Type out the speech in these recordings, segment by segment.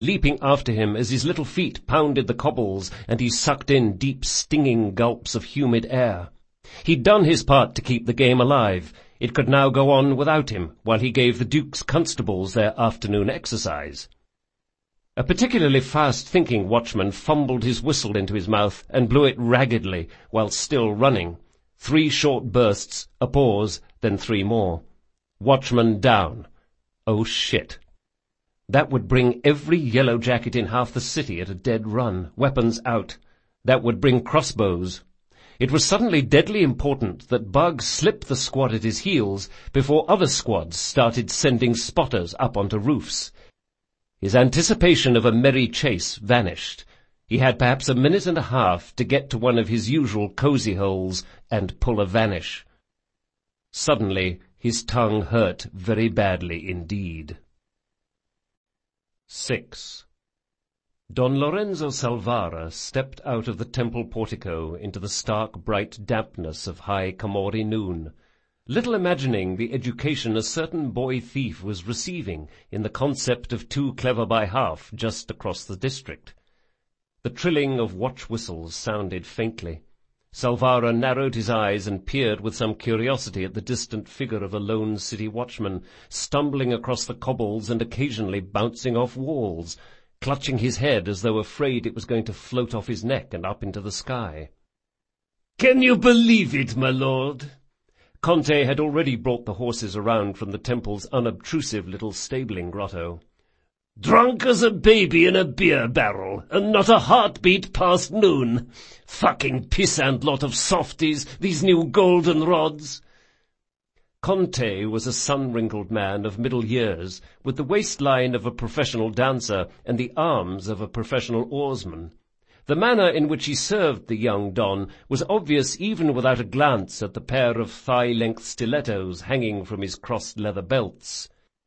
leaping after him as his little feet pounded the cobbles and he sucked in deep, stinging gulps of humid air. He'd done his part to keep the game alive. It could now go on without him, while he gave the Duke's constables their afternoon exercise. A particularly fast-thinking watchman fumbled his whistle into his mouth and blew it raggedly while still running. 3 short bursts, a pause, then 3 more. Watchman down. Oh, shit. That would bring every yellow jacket in half the city at a dead run, weapons out. That would bring crossbows. It was suddenly deadly important that Bug slip the squad at his heels before other squads started sending spotters up onto roofs. His anticipation of a merry chase vanished. He had perhaps a minute and a half to get to one of his usual cosy holes and pull a vanish. Suddenly, his tongue hurt very badly indeed. 6. Don Lorenzo Salvara stepped out of the temple portico into the stark, bright dampness of high Camorri noon, little imagining the education a certain boy-thief was receiving in the concept of 2 clever by half just across the district. The trilling of watch-whistles sounded faintly. Salvara narrowed his eyes and peered with some curiosity at the distant figure of a lone city watchman, stumbling across the cobbles and occasionally bouncing off walls, clutching his head as though afraid it was going to float off his neck and up into the sky. "Can you believe it, my lord?" Conte had already brought the horses around from the temple's unobtrusive little stabling grotto. "Drunk as a baby in a beer barrel, and not a heartbeat past noon. Fucking pissant lot of softies, these new goldenrods." Conte was a sun-wrinkled man of middle years, with the waistline of a professional dancer and the arms of a professional oarsman. The manner in which he served the young Don was obvious even without a glance at the pair of thigh-length stilettos hanging from his crossed leather belts.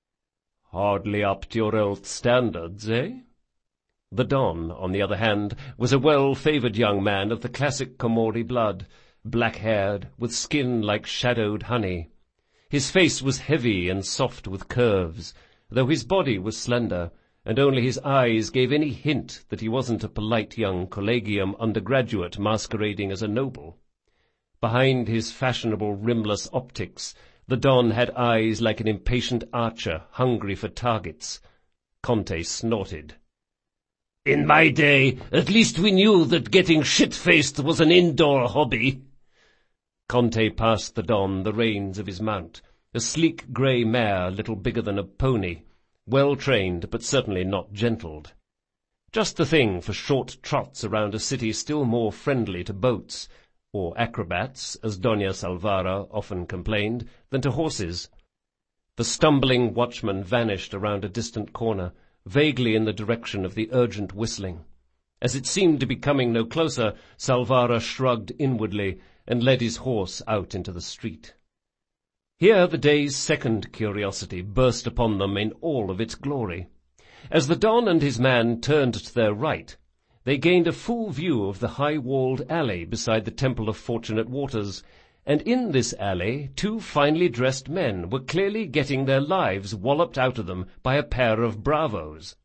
"Hardly up to your old standards, eh?" The Don, on the other hand, was a well-favoured young man of the classic Camorri blood, black-haired, with skin like shadowed honey. His face was heavy and soft with curves, though his body was slender, and only his eyes gave any hint that he wasn't a polite young collegium undergraduate masquerading as a noble. Behind his fashionable rimless optics, the Don had eyes like an impatient archer hungry for targets. Conte snorted. "In my day, at least we knew that getting shit-faced was an indoor hobby." Conte passed the Don the reins of his mount, a sleek grey mare little bigger than a pony, well-trained but certainly not gentled. Just the thing for short trots around a city still more friendly to boats, or acrobats, as Doña Salvara often complained, than to horses. The stumbling watchman vanished around a distant corner, vaguely in the direction of the urgent whistling. As it seemed to be coming no closer, Salvara shrugged inwardly and led his horse out into the street. Here the day's second curiosity burst upon them in all of its glory. As the Don and his man turned to their right, they gained a full view of the high-walled alley beside the Temple of Fortunate Waters, and in this alley 2 finely dressed men were clearly getting their lives walloped out of them by a pair of bravos.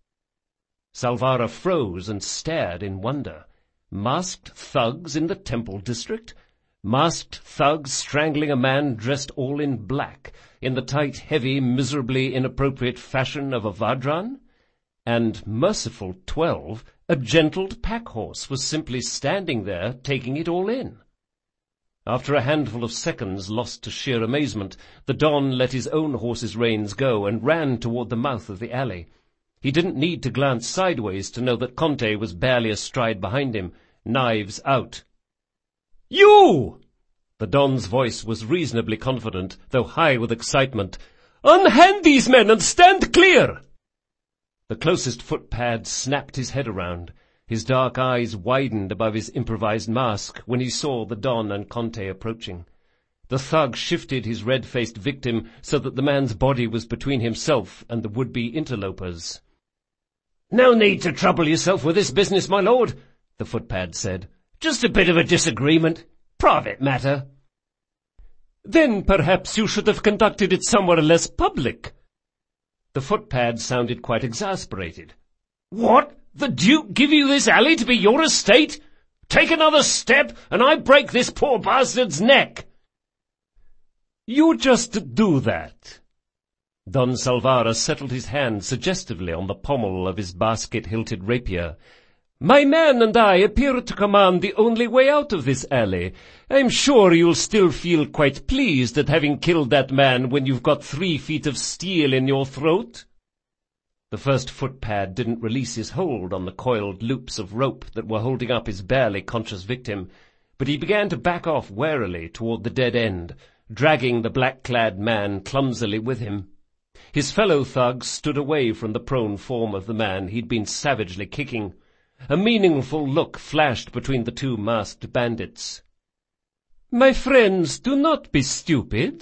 Salvara froze and stared in wonder. Masked thugs in the Temple district? Masked thugs strangling a man dressed all in black, in the tight, heavy, miserably inappropriate fashion of a Vadran? And, merciful 12, a gentled pack-horse was simply standing there, taking it all in. After a handful of seconds lost to sheer amazement, the Don let his own horse's reins go and ran toward the mouth of the alley. He didn't need to glance sideways to know that Conte was barely a stride behind him, knives out. "You!" The Don's voice was reasonably confident, though high with excitement. "Unhand these men and stand clear!" The closest footpad snapped his head around. His dark eyes widened above his improvised mask when he saw the Don and Conte approaching. The thug shifted his red-faced victim so that the man's body was between himself and the would-be interlopers. "No need to trouble yourself with this business, my lord," the footpad said. "Just a bit of a disagreement. Private matter." "Then perhaps you should have conducted it somewhere less public." The footpad sounded quite exasperated. What? The Duke give you this alley to be your estate? Take another step, and I break this poor bastard's neck. You just do that. Don Salvara settled his hand suggestively on the pommel of his basket-hilted rapier. My man and I appear to command the only way out of this alley. I'm sure you'll still feel quite pleased at having killed that man when you've got 3 feet of steel in your throat. The first footpad didn't release his hold on the coiled loops of rope that were holding up his barely conscious victim, but he began to back off warily toward the dead end, dragging the black-clad man clumsily with him. His fellow thugs stood away from the prone form of the man he'd been savagely kicking. A meaningful look flashed between the 2 masked bandits. My friends, do not be stupid.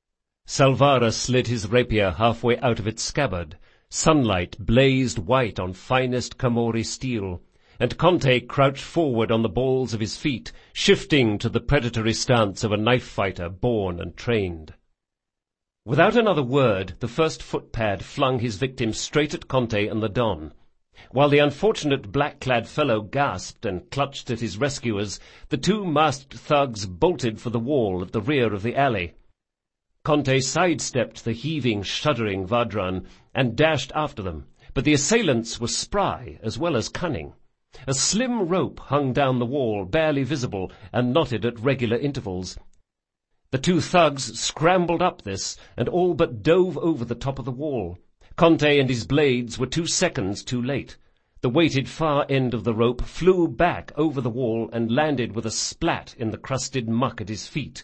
Salvara slid his rapier halfway out of its scabbard. Sunlight blazed white on finest Camorri steel, and Conte crouched forward on the balls of his feet, shifting to the predatory stance of a knife-fighter born and trained. Without another word, the first footpad flung his victim straight at Conte and the Don. While the unfortunate black-clad fellow gasped and clutched at his rescuers, the 2 masked thugs bolted for the wall at the rear of the alley. Conte sidestepped the heaving, shuddering Vadran and dashed after them, but the assailants were spry as well as cunning. A slim rope hung down the wall, barely visible, and knotted at regular intervals. The 2 thugs scrambled up this and all but dove over the top of the wall. Conte and his blades were 2 seconds too late. The weighted far end of the rope flew back over the wall and landed with a splat in the crusted muck at his feet.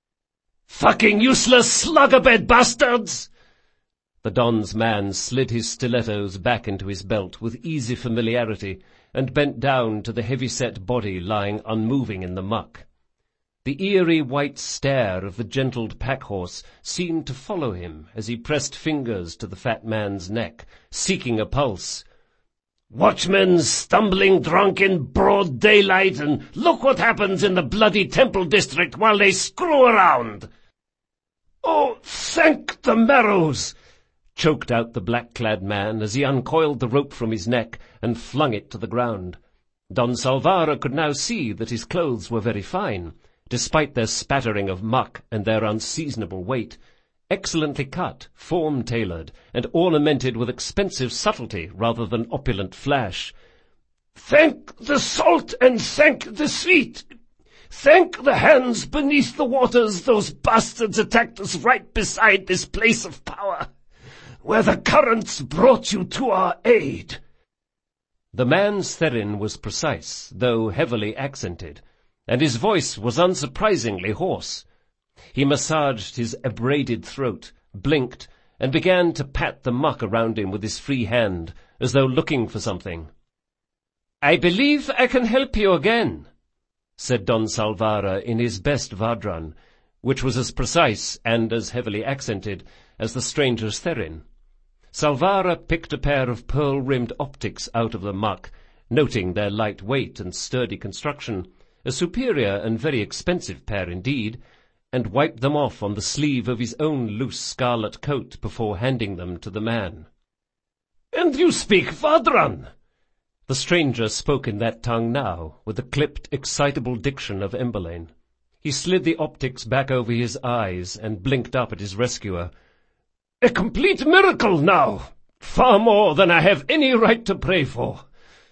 Fucking useless sluggerbed bastards! The Don's man slid his stilettos back into his belt with easy familiarity and bent down to the heavy-set body lying unmoving in the muck. The eerie white stare of the gentled pack-horse seemed to follow him as he pressed fingers to the fat man's neck, seeking a pulse. Watchmen stumbling drunk in broad daylight, and look what happens in the bloody Temple District while they screw around. Oh, thank the marrows! Choked out the black-clad man as he uncoiled the rope from his neck and flung it to the ground. Don Salvara could now see that his clothes were very fine, despite their spattering of muck and their unseasonable weight, excellently cut, form-tailored, and ornamented with expensive subtlety rather than opulent flash. Thank the salt and thank the sweet! Thank the hands beneath the waters those bastards attacked us right beside this place of power, where the currents brought you to our aid. The man's therin was precise, though heavily accented, and his voice was unsurprisingly hoarse. He massaged his abraded throat, blinked, and began to pat the muck around him with his free hand, as though looking for something. I believe I can help you again, said Don Salvara in his best Vadran, which was as precise and as heavily accented as the stranger's therin. Salvara picked a pair of pearl-rimmed optics out of the muck, noting their light weight and sturdy construction, a superior and very expensive pair indeed, and wiped them off on the sleeve of his own loose scarlet coat before handing them to the man. And you speak Vadran? The stranger spoke in that tongue now, with the clipped, excitable diction of Embelane. He slid the optics back over his eyes and blinked up at his rescuer. A complete miracle now! Far more than I have any right to pray for.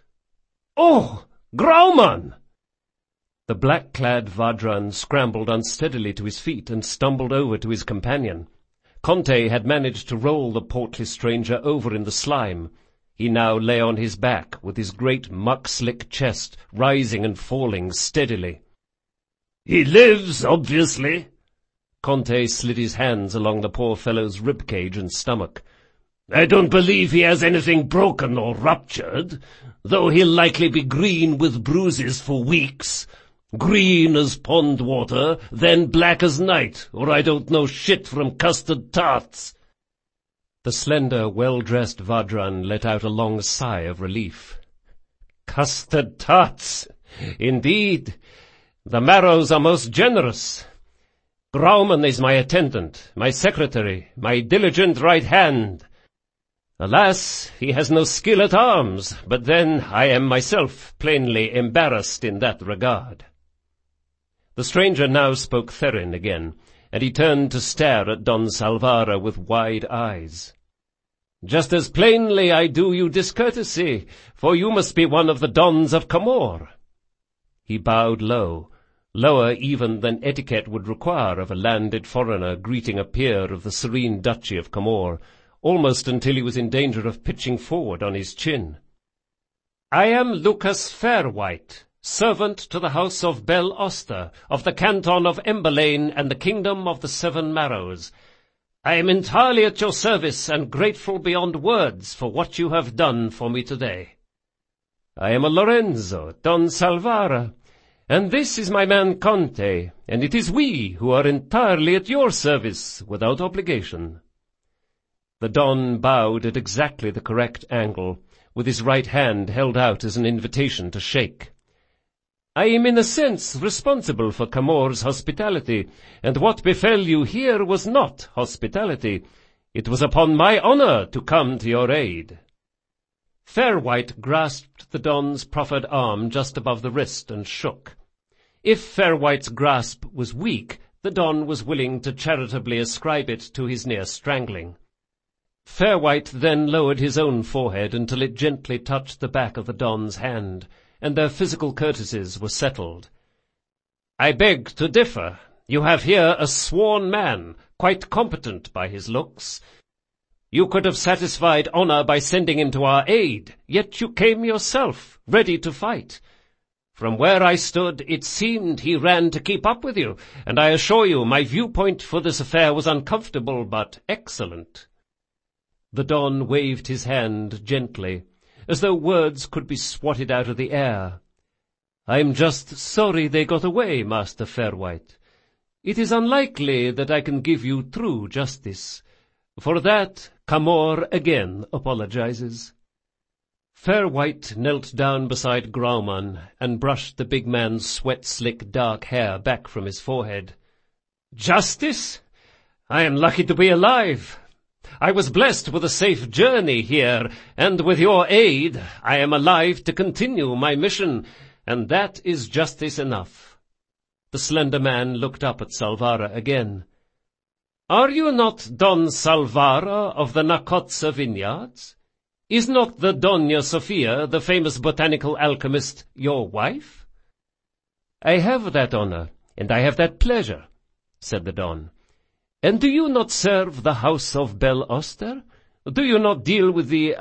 Oh, Grauman! The black-clad Vadran scrambled unsteadily to his feet and stumbled over to his companion. Conte had managed to roll the portly stranger over in the slime. He now lay on his back, with his great muck-slick chest rising and falling steadily. He lives, obviously. Conte slid his hands along the poor fellow's rib-cage and stomach. I don't believe he has anything broken or ruptured, though he'll likely be green with bruises for weeks. Green as pond water, then black as night, or I don't know shit from custard tarts. The slender, well-dressed Vadran let out a long sigh of relief. Custard tarts! Indeed! The marrows are most generous. Grauman is my attendant, my secretary, my diligent right hand. Alas, he has no skill at arms, but then I am myself plainly embarrassed in that regard." The stranger now spoke Therin again, and he turned to stare at Don Salvara with wide eyes. "Just as plainly I do you discourtesy, for you must be one of the Dons of Camor." He bowed low, lower even than etiquette would require of a landed foreigner greeting a peer of the serene duchy of Camor, almost until he was in danger of pitching forward on his chin. "I am Lucas Fairwhite, servant to the house of Bel Oster, of the canton of Emberlane and the kingdom of the Seven Marrows. I am entirely at your service and grateful beyond words for what you have done for me today. I am a Lorenzo, Don Salvara, and this is my man Conte, and it is we who are entirely at your service without obligation." The Don bowed at exactly the correct angle, with his right hand held out as an invitation to shake. "I am in a sense responsible for Camor's hospitality, and what befell you here was not hospitality. It was upon my honor to come to your aid." Fairwhite grasped the Don's proffered arm just above the wrist and shook. If Fairwhite's grasp was weak, the Don was willing to charitably ascribe it to his near strangling. Fairwhite then lowered his own forehead until it gently touched the back of the Don's hand, and their physical courtesies were settled. "I beg to differ. You have here a sworn man, quite competent by his looks. You could have satisfied honor by sending him to our aid, yet you came yourself, ready to fight. From where I stood, it seemed he ran to keep up with you, and I assure you my viewpoint for this affair was uncomfortable but excellent." The Don waved his hand gently, as though words could be swatted out of the air. "I'm just sorry they got away, Master Fairwhite. It is unlikely that I can give you true justice. For that, Camor again apologizes." Fairwhite knelt down beside Grauman and brushed the big man's sweat-slick dark hair back from his forehead. "Justice? I am lucky to be alive. I was blessed with a safe journey here, and with your aid I am alive to continue my mission, and that is justice enough." The slender man looked up at Salvara again. "Are you not Don Salvara of the Nakotsa vineyards? Is not the Dona Sofia, the famous botanical alchemist, your wife?" "I have that honor, and I have that pleasure," said the Don. "And do you not serve the house of Bel Oster? Do you not deal with the,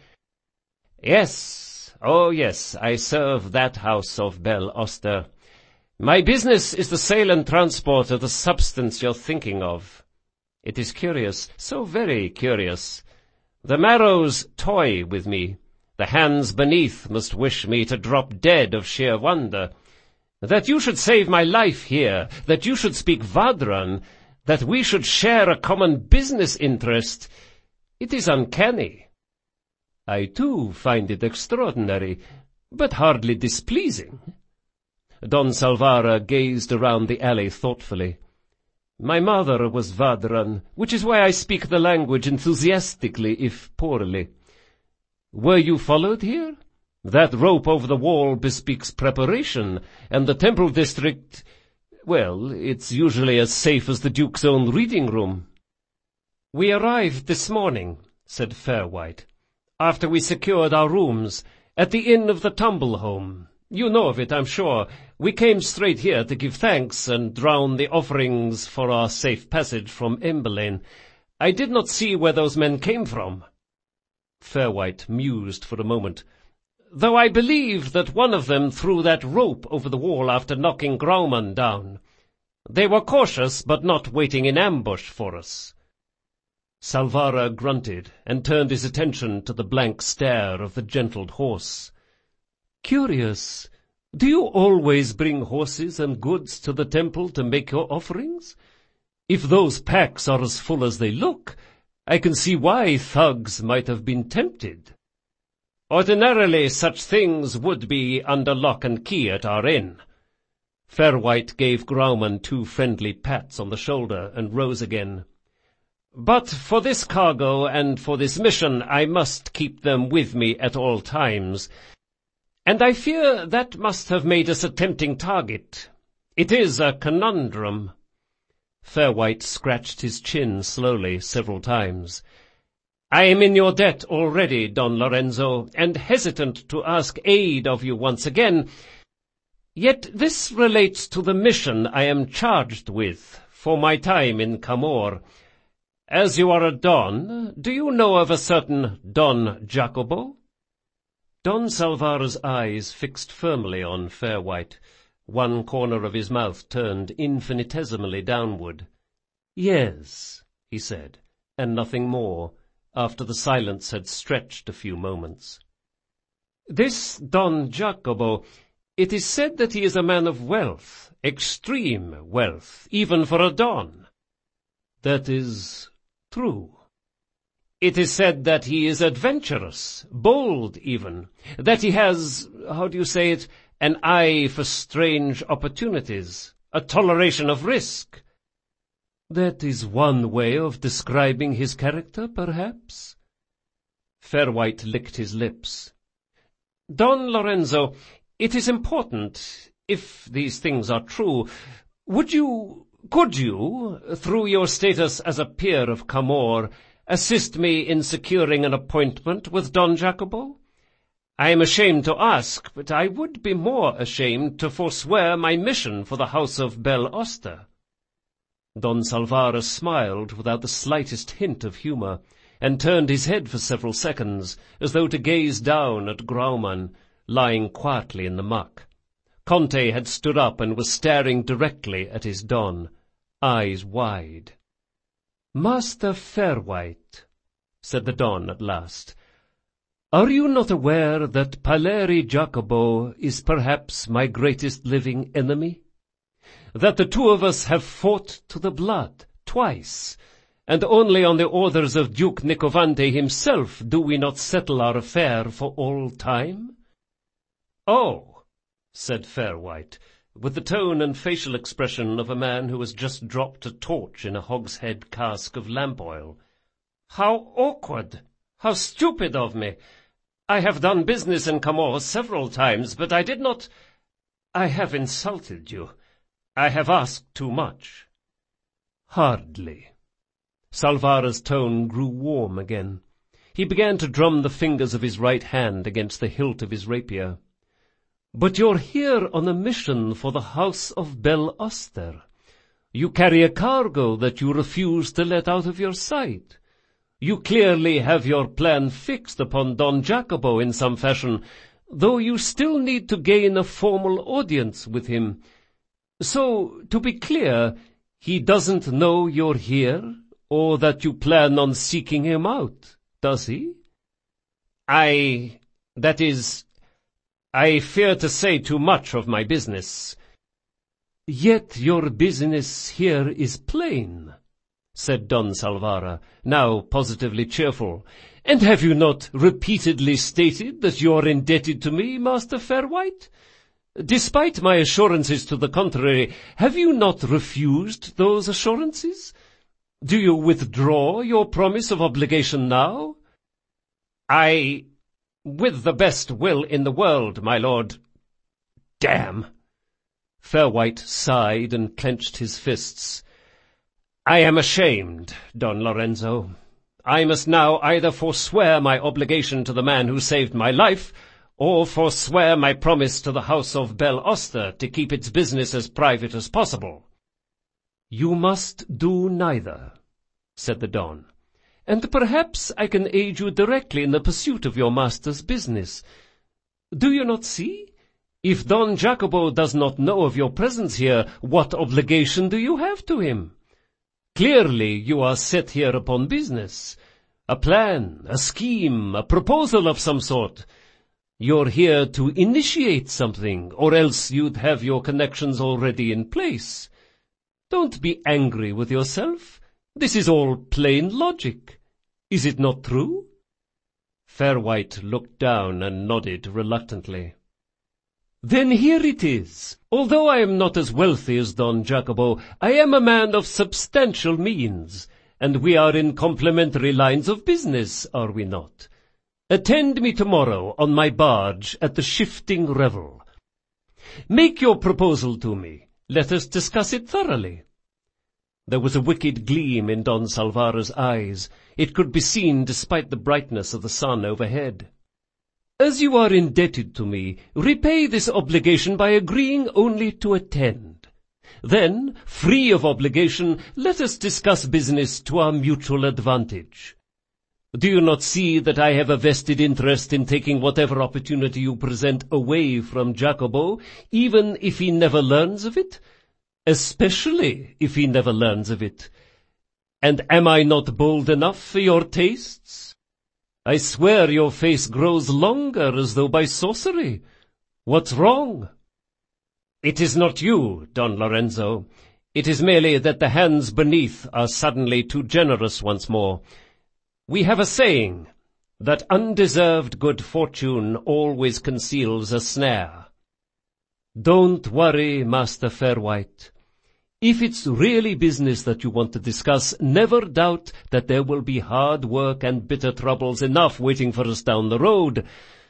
"Yes, oh yes, I serve that house of Bel Oster. My business is the sale and transport of the substance you're thinking of. It is curious, so very curious. The Marrows toy with me. The hands beneath must wish me to drop dead of sheer wonder. That you should save my life here, that you should speak Vadran, that we should share a common business interest, it is uncanny. I too find it extraordinary, but hardly displeasing." Don Salvara gazed around the alley thoughtfully. "My mother was Vadran, which is why I speak the language enthusiastically, if poorly. Were you followed here? That rope over the wall bespeaks preparation, and the temple district, well, it's usually as safe as the Duke's own reading room." "We arrived this morning," said Fairwhite, "after we secured our rooms, at the Inn of the Tumble Home. You know of it, I'm sure. We came straight here to give thanks and drown the offerings for our safe passage from Emberlane. I did not see where those men came from." Fairwhite mused for a moment. "Though I believe that one of them threw that rope over the wall after knocking Grauman down. They were cautious, but not waiting in ambush for us." Salvara grunted and turned his attention to the blank stare of the gentled horse. "Curious. Do you always bring horses and goods to the temple to make your offerings? If those packs are as full as they look, I can see why thugs might have been tempted." "Ordinarily such things would be under lock and key at our inn." Fairwhite gave Grauman 2 friendly pats on the shoulder and rose again. But for this cargo and for this mission I must keep them with me at all times, and I fear that must have made us a tempting target. It is a conundrum." Fairwhite scratched his chin slowly several times. "I am in your debt already, Don Lorenzo, and hesitant to ask aid of you once again. Yet this relates to the mission I am charged with for my time in Camor. As you are a Don, do you know of a certain Don Jacobo?" Don Salvara's eyes fixed firmly on Fairwhite, one corner of his mouth turned infinitesimally downward. "Yes," he said, and nothing more, after the silence had stretched a few moments. "This Don Jacobo, it is said that he is a man of wealth, extreme wealth, even for a Don." "That is true." "It is said that he is adventurous, bold even, that he has, how do you say it, an eye for strange opportunities, a toleration of risk." "That is one way of describing his character, perhaps." Fairwhite licked his lips. "Don Lorenzo, it is important, if these things are true, could you, through your status as a peer of Camor, assist me in securing an appointment with Don Jacobo? I am ashamed to ask, but I would be more ashamed to forswear my mission for the house of Bel Oster." Don Salvara smiled without the slightest hint of humour, and turned his head for several seconds, as though to gaze down at Grauman, lying quietly in the muck. Conte had stood up and was staring directly at his Don, eyes wide. "Master Fairwhite," said the Don at last, "are you not aware that Paleri Jacobo is perhaps my greatest living enemy? That the two of us have fought to the blood twice, and only on the orders of Duke Nicovante himself do we not settle our affair for all time?" "Oh," said Fairwhite, with the tone and facial expression of a man who has just dropped a torch in a hogshead cask of lamp oil. "How awkward! How stupid of me! I have done business in Camor several times, but I did not— I have insulted you. I have asked too much." "Hardly." Salvara's tone grew warm again. He began to drum the fingers of his right hand against the hilt of his rapier. "But you're here on a mission for the house of Bel Oster. You carry a cargo that you refuse to let out of your sight. You clearly have your plan fixed upon Don Jacobo in some fashion, though you still need to gain a formal audience with him. So, to be clear, he doesn't know you're here, or that you plan on seeking him out, does he?" That is, I fear to say too much of my business." "Yet your business here is plain," said Don Salvara, now positively cheerful. "And have you not repeatedly stated that you are indebted to me, Master Fairwhite? Despite my assurances to the contrary, have you not refused those assurances? Do you withdraw your promise of obligation now?" "With the best will in the world, my lord." "Damn!" Fairwhite sighed and clenched his fists. "I am ashamed, Don Lorenzo. I must now either forswear my obligation to the man who saved my life, or forswear my promise to the house of Bel Oster to keep its business as private as possible." "You must do neither," said the Don, "and perhaps I can aid you directly in the pursuit of your master's business. Do you not see? If Don Jacobo does not know of your presence here, what obligation do you have to him? Clearly you are set here upon business, a plan, a scheme, a proposal of some sort. You're here to initiate something, or else you'd have your connections already in place. Don't be angry with yourself. This is all plain logic. Is it not true?" Fairwhite looked down and nodded reluctantly. "Then here it is. Although I am not as wealthy as Don Jacobo, I am a man of substantial means, and we are in complementary lines of business, are we not? Attend me tomorrow on my barge at the Shifting Revel. Make your proposal to me. Let us discuss it thoroughly." There was a wicked gleam in Don Salvara's eyes. It could be seen despite the brightness of the sun overhead. "As you are indebted to me, repay this obligation by agreeing only to attend. Then, free of obligation, let us discuss business to our mutual advantage. Do you not see that I have a vested interest in taking whatever opportunity you present away from Jacobo, even if he never learns of it? Especially if he never learns of it. And am I not bold enough for your tastes? I swear your face grows longer as though by sorcery. What's wrong?" "It is not you, Don Lorenzo. It is merely that the hands beneath are suddenly too generous once more. We have a saying, that undeserved good fortune always conceals a snare. Don't worry, Master Fairwhite. If it's really business that you want to discuss, never doubt that there will be hard work and bitter troubles enough waiting for us down the road.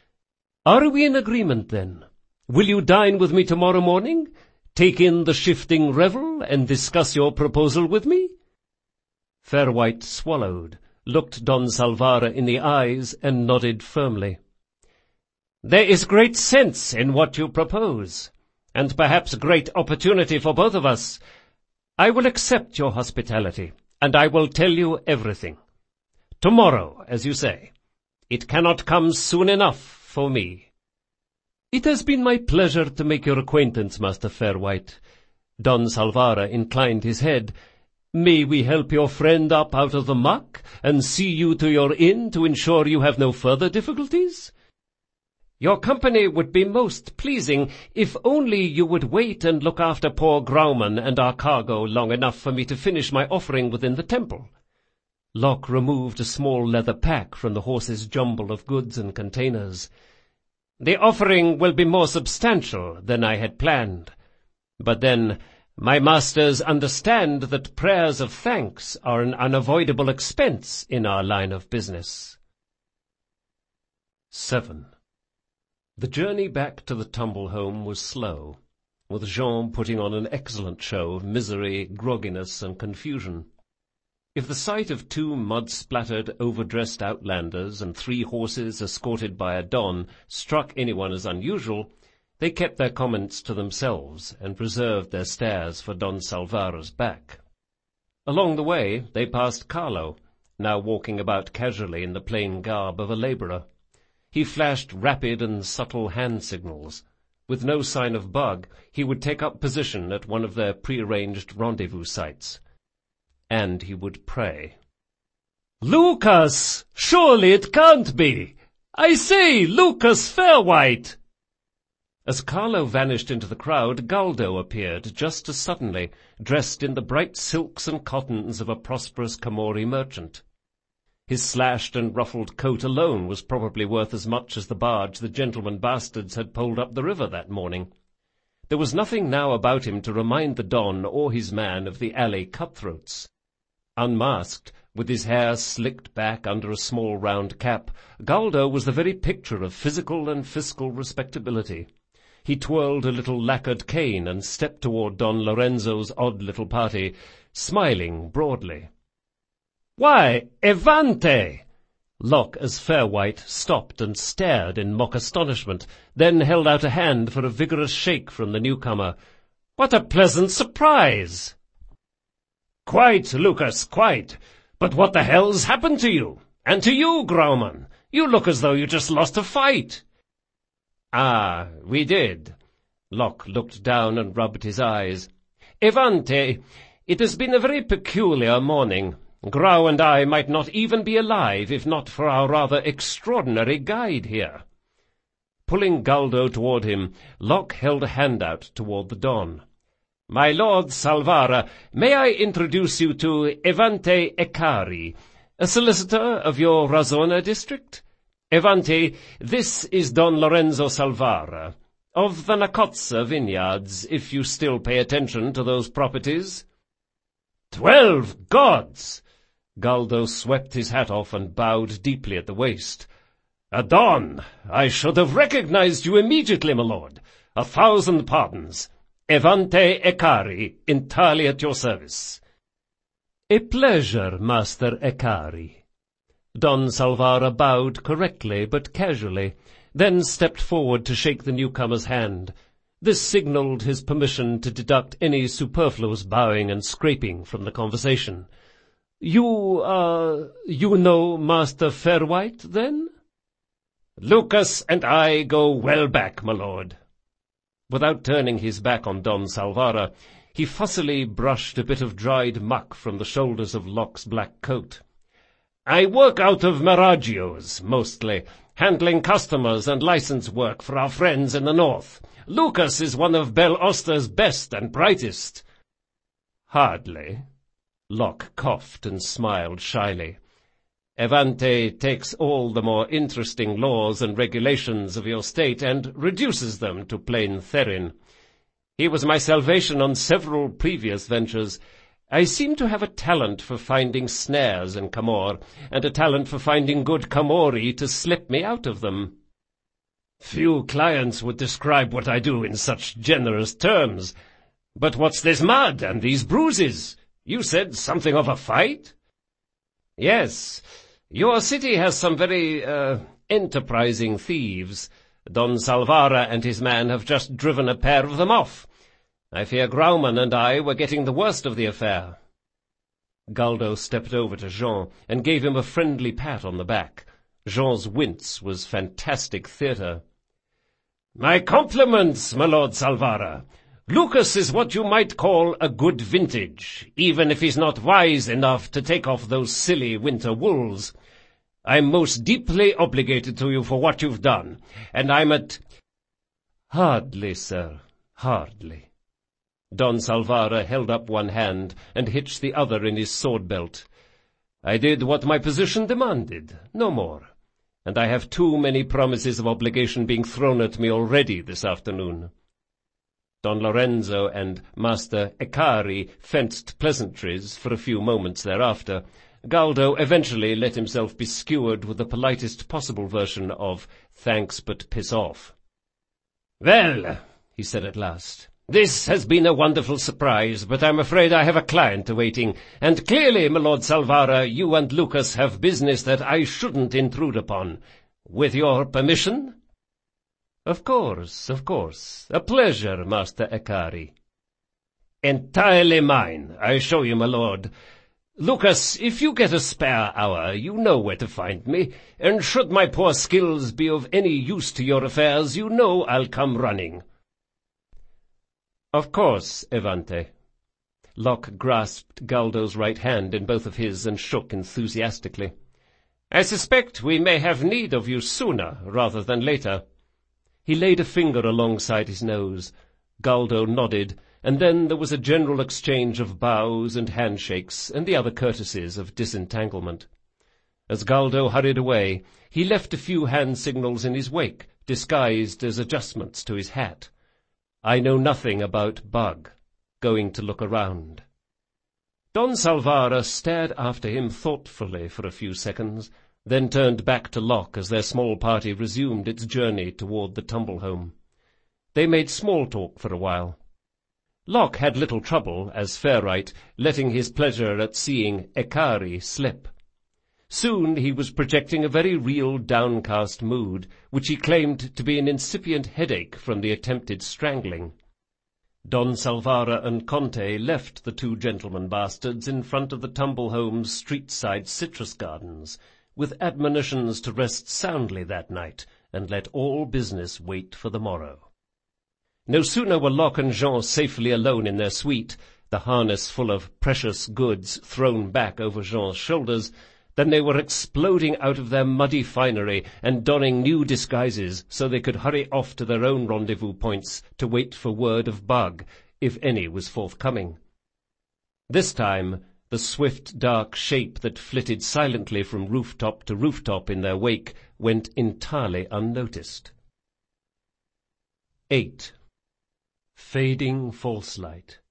Are we in agreement, then? Will you dine with me tomorrow morning, take in the Shifting Revel, and discuss your proposal with me?" Fairwhite swallowed, looked Don Salvara in the eyes, and nodded firmly. "There is great sense in what you propose, and perhaps great opportunity for both of us. I will accept your hospitality, and I will tell you everything. Tomorrow, as you say. It cannot come soon enough for me." "It has been my pleasure to make your acquaintance, Master Fairwhite." Don Salvara inclined his head. "May we help your friend up out of the muck, and see you to your inn to ensure you have no further difficulties?" "Your company would be most pleasing, if only you would wait and look after poor Grauman and our cargo long enough for me to finish my offering within the temple." Locke removed a small leather pack from the horse's jumble of goods and containers. "The offering will be more substantial than I had planned. But then, my masters understand that prayers of thanks are an unavoidable expense in our line of business." 7. The journey back to the Tumble home was slow, with Jean putting on an excellent show of misery, grogginess, and confusion. If the sight of 2 mud-splattered, overdressed outlanders and 3 horses escorted by a don struck anyone as unusual, they kept their comments to themselves and reserved their stares for Don Salvara's back. Along the way they passed Carlo, now walking about casually in the plain garb of a labourer. He flashed rapid and subtle hand signals. With no sign of bug, he would take up position at one of their prearranged rendezvous sites. And he would pray. "Lucas! Surely it can't be! I say, Lucas Fairwhite!" As Carlo vanished into the crowd, Galdo appeared just as suddenly, dressed in the bright silks and cottons of a prosperous Camorri merchant. His slashed and ruffled coat alone was probably worth as much as the barge the gentleman bastards had poled up the river that morning. There was nothing now about him to remind the Don or his man of the alley cutthroats. Unmasked, with his hair slicked back under a small round cap, Galdo was the very picture of physical and fiscal respectability. He twirled a little lacquered cane and stepped toward Don Lorenzo's odd little party, smiling broadly. "Why, Evante!" Locke, as Fairwhite, stopped and stared in mock astonishment, then held out a hand for a vigorous shake from the newcomer. "What a pleasant surprise!" "Quite, Lucas, quite. But what the hell's happened to you? And to you, Grauman? You look as though you just lost a fight." "Ah, we did." Locke looked down and rubbed his eyes. "Evante, it has been a very peculiar morning. Grau and I might not even be alive if not for our rather extraordinary guide here." Pulling Galdo toward him, Locke held a hand out toward the Don. "My Lord Salvara, may I introduce you to Evante Ecari, a solicitor of your Razona district? Evante, this is Don Lorenzo Salvara, of the Nacozza vineyards, if you still pay attention to those properties." 12 gods! Galdo swept his hat off and bowed deeply at the waist. "Adon! I should have recognized you immediately, my lord. 1,000 pardons. Evante Ecari, entirely at your service." "A pleasure, Master Ecari." Don Salvara bowed correctly but casually, then stepped forward to shake the newcomer's hand. This signaled his permission to deduct any superfluous bowing and scraping from the conversation. You know Master Fairwhite, then?" "Lucas and I go well back, my lord." Without turning his back on Don Salvara, he fussily brushed a bit of dried muck from the shoulders of Locke's black coat. "I work out of Meraggio's, mostly, handling customers and license work for our friends in the north. Lucas is one of Bel Oster's best and brightest." "Hardly." Locke coughed and smiled shyly. "Evante takes all the more interesting laws and regulations of your state and reduces them to plain therin. He was my salvation on several previous ventures. I seem to have a talent for finding snares in Camor, and a talent for finding good Camorri to slip me out of them." "Few clients would describe what I do in such generous terms. But what's this mud and these bruises? You said something of a fight?" "Yes. Your city has some very, enterprising thieves. Don Salvara and his man have just driven a pair of them off. I fear Grauman and I were getting the worst of the affair." Galdo stepped over to Jean and gave him a friendly pat on the back. Jean's wince was fantastic theatre. "My compliments, my lord Salvara. Lucas is what you might call a good vintage, even if he's not wise enough to take off those silly winter wools. I'm most deeply obligated to you for what you've done, and I'm at—" "Hardly, sir, hardly." Don Salvara held up one hand and hitched the other in his sword-belt. "I did what my position demanded, no more, and I have too many promises of obligation being thrown at me already this afternoon." Don Lorenzo and Master Ecari fenced pleasantries for a few moments thereafter. Galdo eventually let himself be skewered with the politest possible version of "thanks but piss off." "Well," he said at last, "this has been a wonderful surprise, but I'm afraid I have a client awaiting, and clearly, my lord Salvara, you and Lucas have business that I shouldn't intrude upon. With your permission?" Of course. A pleasure, Master Ecari." "Entirely mine, I assure you, my lord. Lucas, if you get a spare hour, you know where to find me, and should my poor skills be of any use to your affairs, you know I'll come running." "Of course, Evante." Locke grasped Galdo's right hand in both of his and shook enthusiastically. "I suspect we may have need of you sooner rather than later." He laid a finger alongside his nose. Galdo nodded, and then there was a general exchange of bows and handshakes and the other courtesies of disentanglement. As Galdo hurried away, he left a few hand signals in his wake, disguised as adjustments to his hat. "I know nothing about Bug. Going to look around." Don Salvara stared after him thoughtfully for a few seconds, then turned back to Locke as their small party resumed its journey toward the tumble-home. They made small talk for a while. Locke had little trouble, as Fairwhite, letting his pleasure at seeing Ecari slip. Soon he was projecting a very real downcast mood, which he claimed to be an incipient headache from the attempted strangling. Don Salvara and Conte left the two gentleman bastards in front of the tumble-home's street-side citrus gardens, with admonitions to rest soundly that night and let all business wait for the morrow. No sooner were Locke and Jean safely alone in their suite, the harness full of precious goods thrown back over Jean's shoulders, than they were exploding out of their muddy finery and donning new disguises so they could hurry off to their own rendezvous points to wait for word of Bug, if any was forthcoming. This time the swift dark shape that flitted silently from rooftop to rooftop in their wake went entirely unnoticed. 8. Fading false light.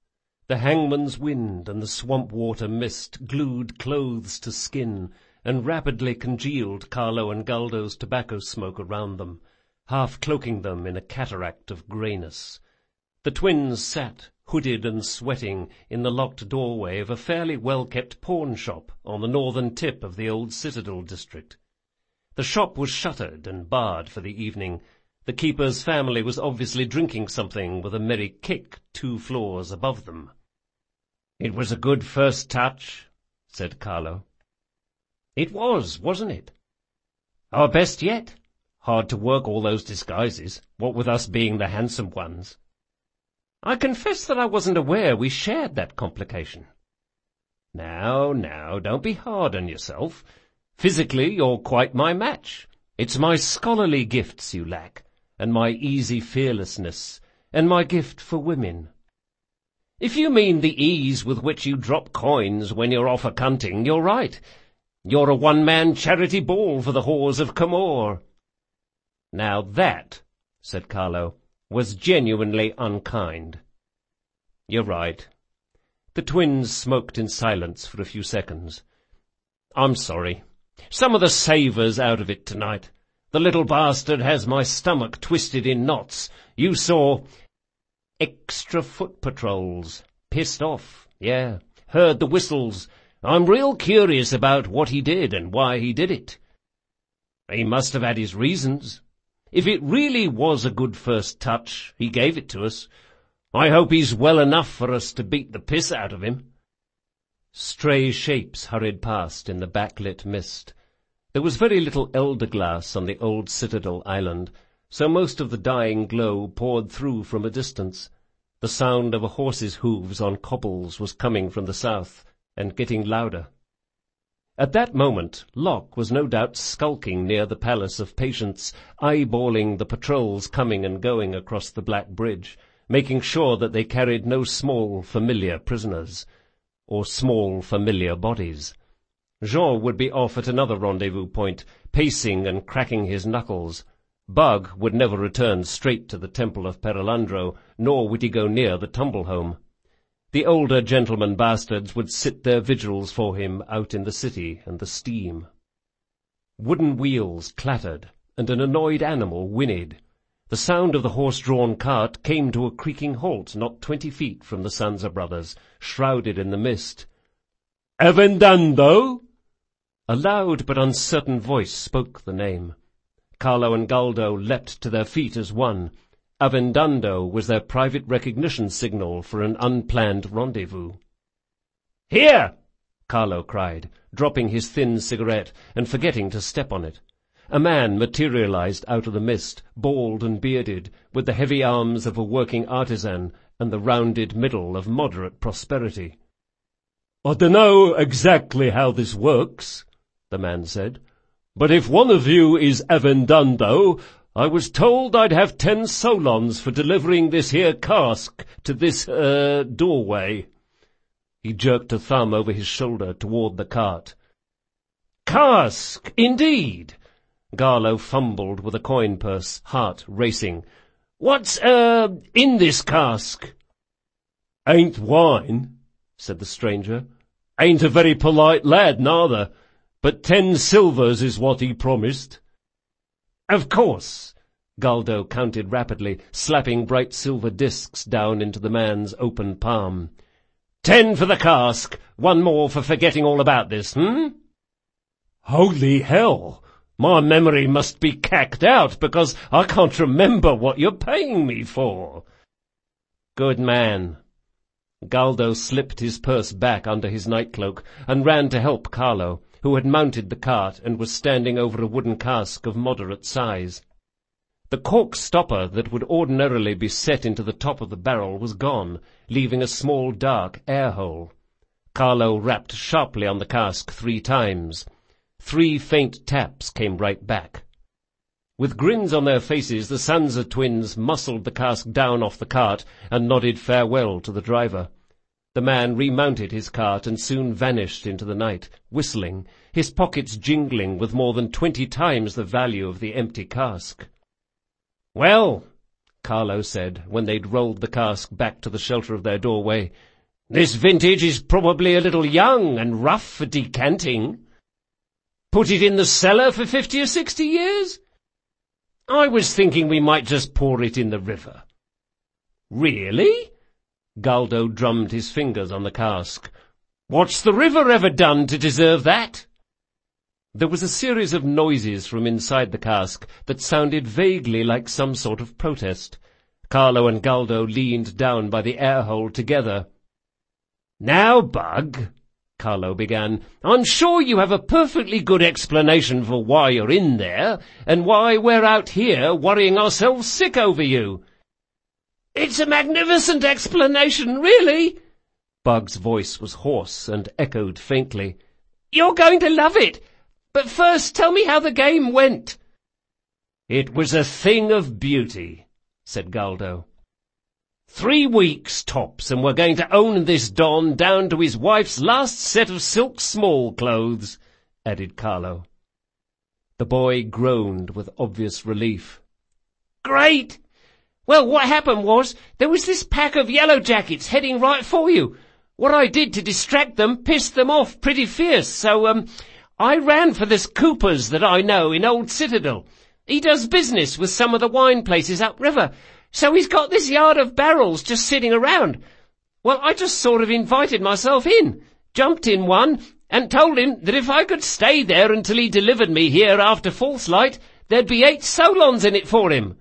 The hangman's wind and the swamp water mist glued clothes to skin and rapidly congealed Carlo and Galdo's tobacco smoke around them, half cloaking them in a cataract of greyness. The twins sat, hooded and sweating, in the locked doorway of a fairly well-kept pawn-shop on the northern tip of the old Citadel district. The shop was shuttered and barred for the evening. The keeper's family was obviously drinking something with a merry kick 2 floors above them. "It was a good first touch," said Carlo. "It was, wasn't it?" "Our best yet. Hard to work all those disguises, what with us being the handsome ones." "I confess that I wasn't aware we shared that complication." Now, don't be hard on yourself. Physically, you're quite my match. It's my scholarly gifts you lack, and my easy fearlessness, and my gift for women. If you mean the ease with which you drop coins when you're off a-cunting, you're right. You're a one-man charity ball for the whores of Camor. Now that, said Carlo, was genuinely unkind. You're right. The twins smoked in silence for a few seconds. I'm sorry. Some of the savour's out of it tonight. The little bastard has my stomach twisted in knots. You saw extra foot patrols. Pissed off. Yeah. Heard the whistles. I'm real curious about what he did and why he did it. He must have had his reasons. If it really was a good first touch, he gave it to us. I hope he's well enough for us to beat the piss out of him. Stray shapes hurried past in the backlit mist. There was very little elder-glass on the old Citadel island, so most of the dying glow poured through from a distance. The sound of a horse's hooves on cobbles was coming from the south, and getting louder. At that moment, Locke was no doubt skulking near the Palace of Patience, eyeballing the patrols coming and going across the Black Bridge, making sure that they carried no small familiar prisoners, or small familiar bodies. Jean would be off at another rendezvous point, pacing and cracking his knuckles. Bug would never return straight to the Temple of Perelandro, nor would he go near the Tumble-Home. The older gentleman bastards would sit their vigils for him out in the city and the steam. Wooden wheels clattered, and an annoyed animal whinnied. The sound of the horse-drawn cart came to a creaking halt not 20 feet from the Sanza brothers, shrouded in the mist. "Avendando!" A loud but uncertain voice spoke the name. Carlo and Galdo leapt to their feet as one. Avendando was their private recognition signal for an unplanned rendezvous. "Here!" Carlo cried, dropping his thin cigarette and forgetting to step on it. A man materialized out of the mist, bald and bearded, with the heavy arms of a working artisan and the rounded middle of moderate prosperity. "I dunno exactly how this works," the man said, "but if one of you is Avendando, I was told I'd have 10 solons for delivering this here cask to this, doorway." He jerked a thumb over his shoulder toward the cart. "Cask, indeed!" Gallo fumbled with a coin purse, heart racing. "What's, in this cask?" "Ain't wine," said the stranger. "Ain't a very polite lad, neither, but 10 silvers is what he promised." "Of course," Galdo counted rapidly, slapping bright silver discs down into the man's open palm. 10 for the cask, 1 more for forgetting all about this, "Holy hell! My memory must be cacked out, because I can't remember what you're paying me for." "Good man." Galdo slipped his purse back under his nightcloak and ran to help Carlo, who had mounted the cart and was standing over a wooden cask of moderate size. The cork stopper that would ordinarily be set into the top of the barrel was gone, leaving a small dark air hole. Carlo rapped sharply on the cask 3 times. 3 faint taps came right back. With grins on their faces, the Sanza twins muscled the cask down off the cart and nodded farewell to the driver. The man remounted his cart and soon vanished into the night, whistling, his pockets jingling with more than 20 times the value of the empty cask. "Well," Carlo said, when they'd rolled the cask back to the shelter of their doorway, This vintage is probably a little young and rough for decanting. Put it in the cellar for 50 or 60 years? I was thinking we might just pour it in the river. Really? Galdo drummed his fingers on the cask. What's the river ever done to deserve that? There was a series of noises from inside the cask that sounded vaguely like some sort of protest. Carlo and Galdo leaned down by the air-hole together. "Now, Bug," Carlo began, "I'm sure you have a perfectly good explanation for why you're in there, and why we're out here worrying ourselves sick over you." "It's a magnificent explanation, really." Bug's voice was hoarse and echoed faintly. "You're going to love it. But first tell me how the game went." "It was a thing of beauty," said Galdo. 3 weeks tops, and we're going to own this Don down to his wife's last set of silk small clothes," added Carlo. The boy groaned with obvious relief. "Great! Well, what happened was, there was this pack of yellow jackets heading right for you. What I did to distract them pissed them off pretty fierce, so, I ran for this Cooper's that I know in Old Citadel. He does business with some of the wine places upriver, so he's got this yard of barrels just sitting around. Well, I just sort of invited myself in, jumped in one, and told him that if I could stay there until he delivered me here after false light, there'd be 8 solons in it for him."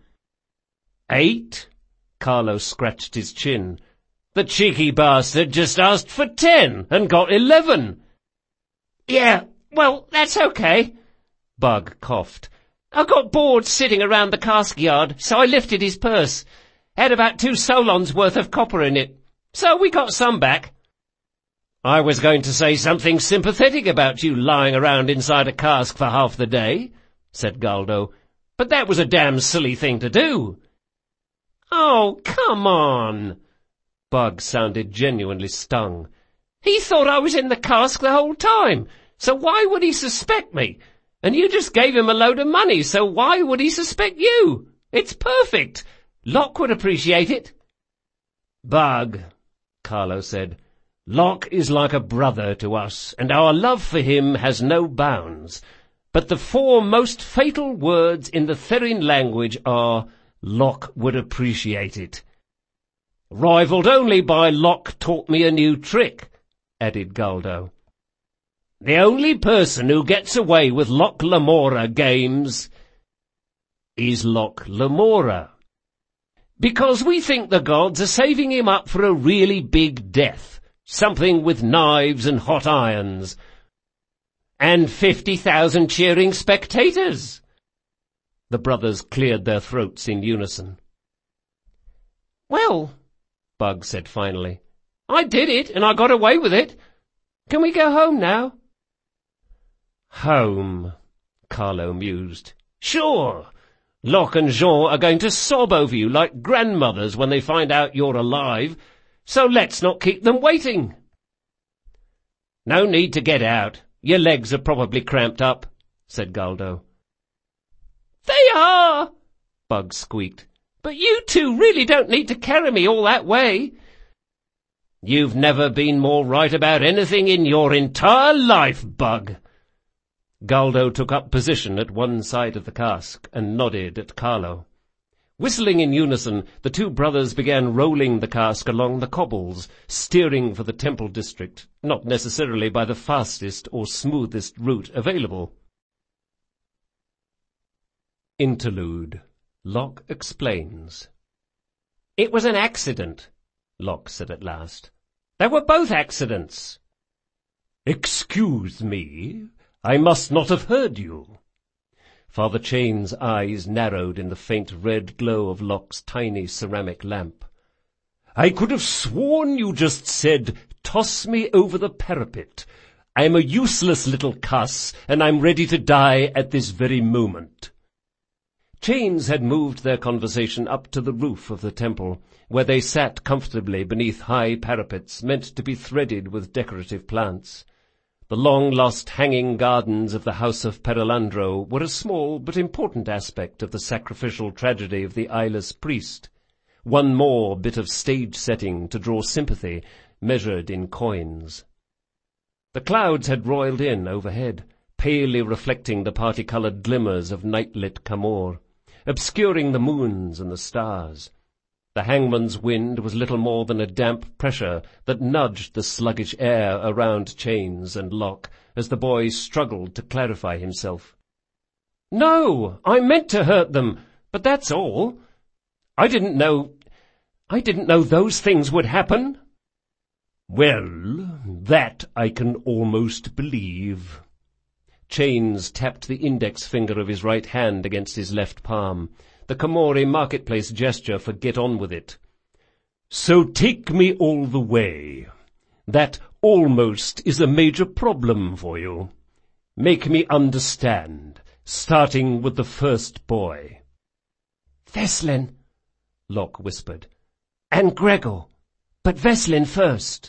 "8?" Carlo scratched his chin. "The cheeky bastard just asked for 10 and got 11. "Yeah, well, that's okay." Bug coughed. "I got bored sitting around the cask yard, so I lifted his purse. Had about 2 solons worth of copper in it, so we got some back." "I was going to say something sympathetic about you lying around inside a cask for half the day," said Galdo, "but that was a damn silly thing to do." "Oh, come on." Bug sounded genuinely stung. "He thought I was in the cask the whole time, so why would he suspect me? And you just gave him a load of money, so why would he suspect you? It's perfect. Locke would appreciate it." "Bug," Carlo said, "Locke is like a brother to us, and our love for him has no bounds. But the 4 most fatal words in the Therin language are, Locke would appreciate it." "Rivalled only by Locke taught me a new trick," added Galdo. "The only person who gets away with Locke Lamora games is Locke Lamora. Because we think the gods are saving him up for a really big death, something with knives and hot irons, and 50,000 cheering spectators." The brothers cleared their throats in unison. "Well," Bug said finally, "I did it, and I got away with it. Can we go home now?" "Home," Carlo mused. "Sure. Locke and Jean are going to sob over you like grandmothers when they find out you're alive, so let's not keep them waiting." "No need to get out. Your legs are probably cramped up," said Galdo. "They are," Bug squeaked, "but you two really don't need to carry me all that way." "You've never been more right about anything in your entire life, Bug." Galdo took up position at one side of the cask and nodded at Carlo. Whistling in unison, the 2 brothers began rolling the cask along the cobbles, steering for the temple district, not necessarily by the fastest or smoothest route available. Interlude. Locke explains. "It was an accident," Locke said at last. "They were both accidents." "Excuse me, I must not have heard you." Father Chain's eyes narrowed in the faint red glow of Locke's tiny ceramic lamp. "I could have sworn you just said, 'Toss me over the parapet.' I'm a useless little cuss, and I'm ready to die at this very moment." Chains had moved their conversation up to the roof of the temple, where they sat comfortably beneath high parapets meant to be threaded with decorative plants. The long-lost hanging gardens of the house of Perilandro were a small but important aspect of the sacrificial tragedy of the eyeless priest, one more bit of stage setting to draw sympathy, measured in coins. The clouds had roiled in overhead, palely reflecting the party-coloured glimmers of night-lit Camor, obscuring the moons and the stars. The hangman's wind was little more than a damp pressure that nudged the sluggish air around Chains and Locke as the boy struggled to clarify himself. "No, I meant to hurt them, but that's all. I didn't know those things would happen." "Well, that I can almost believe." Chains tapped the index finger of his right hand against his left palm, the Camorri marketplace gesture for get on with it. "So take me all the way. That almost is a major problem for you. Make me understand, starting with the first boy." "Veslin," Locke whispered. "And Gregor, but Veslin first."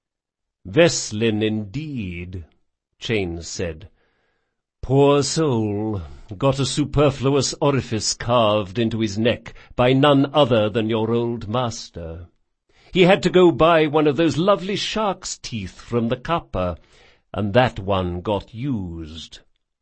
"Veslin indeed," Chains said. "Poor soul, got a superfluous orifice carved into his neck by none other than your old master. He had to go buy one of those lovely shark's teeth from the Kappa, and that one got used.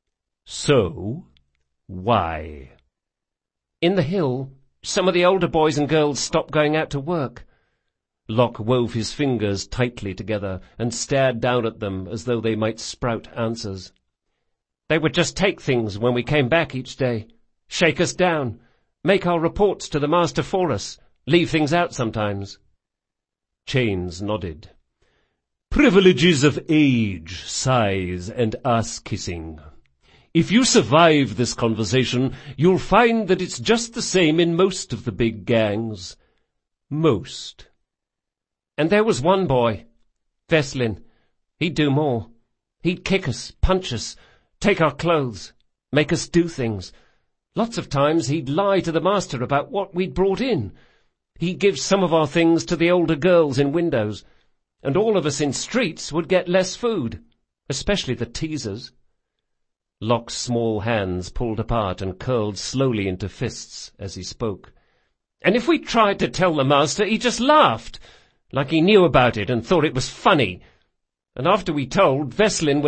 So, why?" "In the hill, some of the older boys and girls stopped going out to work." Locke wove his fingers tightly together and stared down at them as though they might sprout answers. "They would just take things when we came back each day, shake us down, make our reports to the master for us, leave things out sometimes." Chains nodded. "Privileges of age, size, and ass-kissing. If you survive this conversation, you'll find that it's just the same in most of the big gangs. Most." "And there was one boy, Veslin. He'd do more. He'd kick us, punch us, take our clothes, make us do things. Lots of times he'd lie to the master about what we'd brought in. He'd give some of our things to the older girls in windows, and all of us in streets would get less food, especially the teasers." Locke's small hands pulled apart and curled slowly into fists as he spoke. "And if we tried to tell the master, he just laughed, like he knew about it and thought it was funny. And after we told, Veslin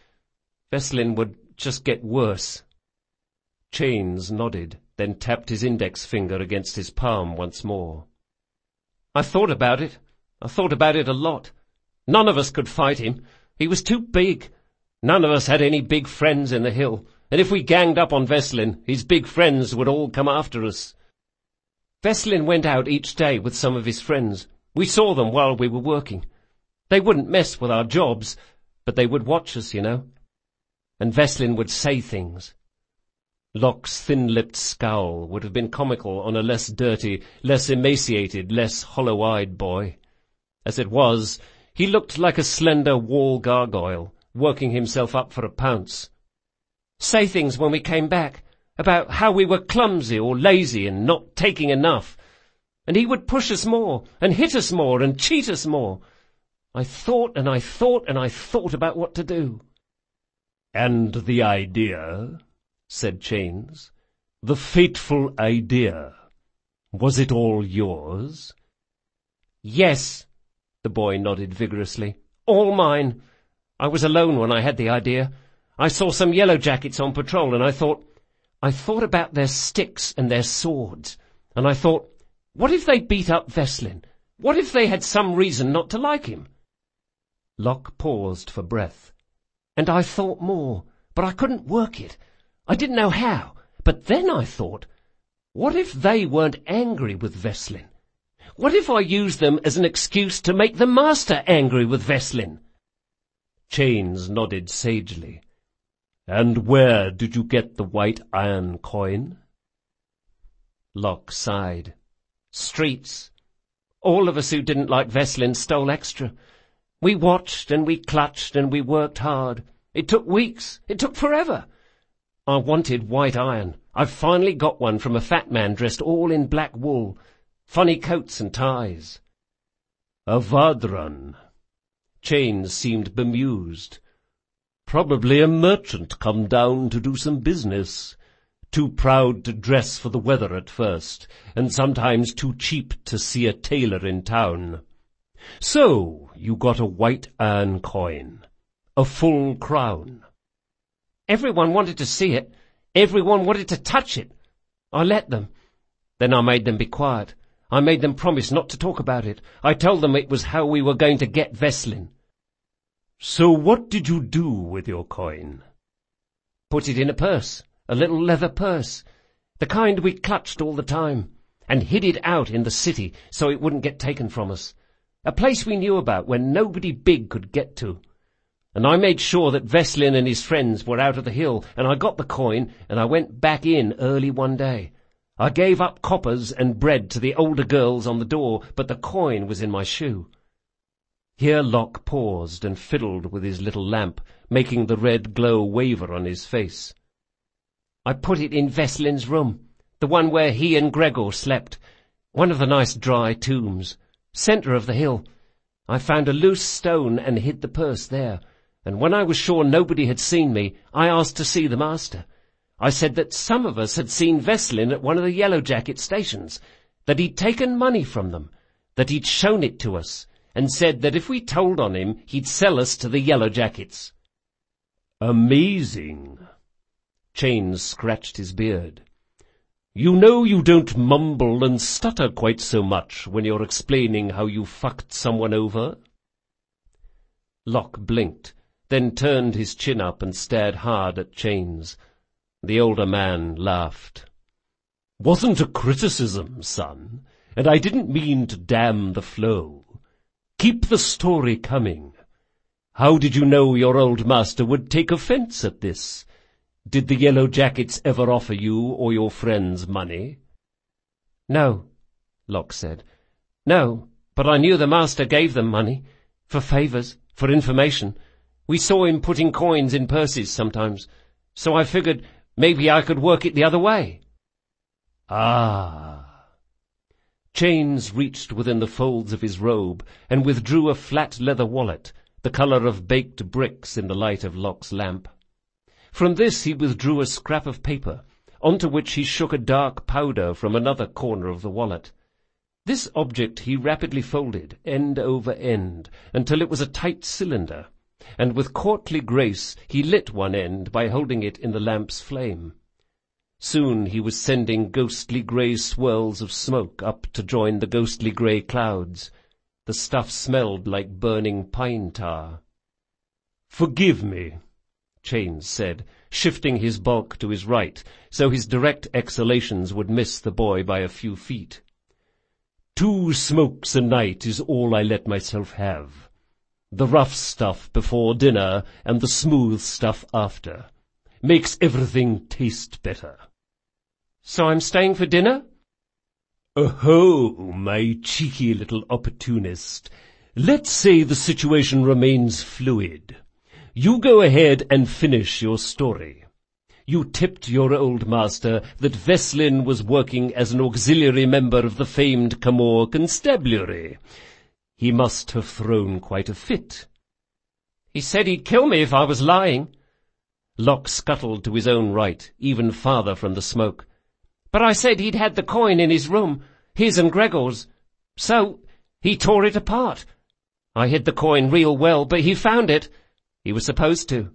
would just get worse." Chains nodded, then tapped his index finger against his palm once more. "I thought about it. I thought about it a lot. None of us could fight him. He was too big. None of us had any big friends in the hill, and if we ganged up on Veslin, his big friends would all come after us. Veslin went out each day with some of his friends. We saw them while we were working. They wouldn't mess with our jobs, but they would watch us, you know. And Veslin would say things." Locke's thin-lipped scowl would have been comical on a less dirty, less emaciated, less hollow-eyed boy. As it was, he looked like a slender wall gargoyle, working himself up for a pounce. "Say things when we came back, about how we were clumsy or lazy and not taking enough. And he would push us more, and hit us more, and cheat us more. I thought and I thought and I thought about what to do." "And the idea," said Chains, "the fateful idea, was it all yours?" "Yes," the boy nodded vigorously. "All mine. I was alone when I had the idea. I saw some yellow jackets on patrol, and I thought about their sticks and their swords, and I thought, what if they beat up Veslin? What if they had some reason not to like him?" Locke paused for breath. "And I thought more, but I couldn't work it. I didn't know how. But then I thought, what if they weren't angry with Veslin? What if I used them as an excuse to make the master angry with Veslin?" Chains nodded sagely. "And where did you get the white iron coin?" Locke sighed. "Streets. All of us who didn't like Veslin stole extra. We watched and we clutched and we worked hard. It took weeks. It took forever. I wanted white iron. I've finally got one from a fat man dressed all in black wool. Funny coats and ties." "A Vadran." Chains seemed bemused. "Probably a merchant come down to do some business. Too proud to dress for the weather at first, and sometimes too cheap to see a tailor in town. So, you got a white iron coin. A full crown. Everyone wanted to see it. Everyone wanted to touch it. I let them. Then I made them be quiet. I made them promise not to talk about it. I told them it was how we were going to get Veslin. So what did you do with your coin? Put it in a purse, a little leather purse, the kind we clutched all the time, and hid it out in the city so it wouldn't get taken from us. A place we knew about where nobody big could get to. And I made sure that Veslin and his friends were out of the hill, and I got the coin, and I went back in early one day. I gave up coppers and bread to the older girls on the door, but the coin was in my shoe. Here Locke paused and fiddled with his little lamp, making the red glow waver on his face. I put it in Veslin's room, the one where he and Gregor slept, one of the nice dry tombs, centre of the hill. I found a loose stone and hid the purse there, and when I was sure nobody had seen me, I asked to see the master. I said that some of us had seen Veslin at one of the Yellow Jacket stations, that he'd taken money from them, that he'd shown it to us, and said that if we told on him, he'd sell us to the Yellow Jackets. Amazing. Chains scratched his beard. You know you don't mumble and stutter quite so much when you're explaining how you fucked someone over. Locke blinked, then turned his chin up and stared hard at Chains. The older man laughed. Wasn't a criticism, son, and I didn't mean to damn the flow. Keep the story coming. How did you know your old master would take offence at this? Did the Yellow Jackets ever offer you or your friends money? No, Locke said. No, but I knew the master gave them money. For favours, for information. We saw him putting coins in purses sometimes, so I figured maybe I could work it the other way. Ah. Chains reached within the folds of his robe and withdrew a flat leather wallet, the colour of baked bricks in the light of Locke's lamp. From this he withdrew a scrap of paper, onto which he shook a dark powder from another corner of the wallet. This object he rapidly folded, end over end, until it was a tight cylinder, and with courtly grace he lit one end by holding it in the lamp's flame. Soon he was sending ghostly grey swirls of smoke up to join the ghostly grey clouds. The stuff smelled like burning pine tar. "Forgive me," Chains said, shifting his bulk to his right, so his direct exhalations would miss the boy by a few feet. 2 smokes a night is all I let myself have. The rough stuff before dinner and the smooth stuff after. Makes everything taste better. So I'm staying for dinner? Oh, my cheeky little opportunist. Let's say the situation remains fluid. You go ahead and finish your story. You tipped your old master that Veslin was working as an auxiliary member of the famed Camorr Constabulary. He must have thrown quite a fit. He said he'd kill me if I was lying. Locke scuttled to his own right, even farther from the smoke. But I said he'd had the coin in his room, his and Gregor's. So he tore it apart. I hid the coin real well, but he found it. He was supposed to.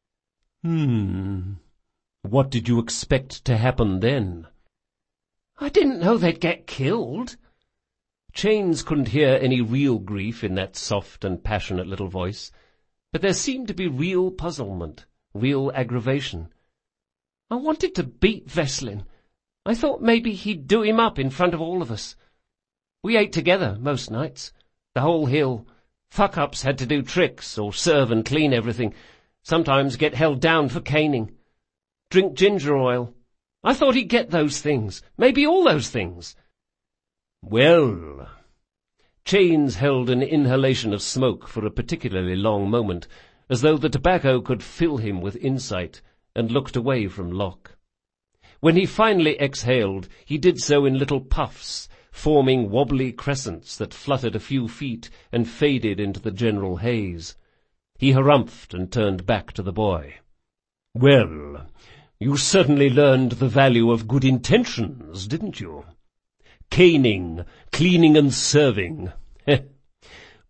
What did you expect to happen then? I didn't know they'd get killed. Chains couldn't hear any real grief in that soft and passionate little voice, but there seemed to be real puzzlement, real aggravation. I wanted to beat Veslin. I thought maybe he'd do him up in front of all of us. We ate together most nights, the whole hill. Fuck-ups had to do tricks or serve and clean everything, sometimes get held down for caning. Drink ginger oil. I thought he'd get those things, maybe all those things. Well, Chains held an inhalation of smoke for a particularly long moment, as though the tobacco could fill him with insight, and looked away from Locke. When he finally exhaled, he did so in little puffs, forming wobbly crescents that fluttered a few feet and faded into the general haze. He harumphed and turned back to the boy. Well, you certainly learned the value of good intentions, didn't you? Caning, cleaning and serving.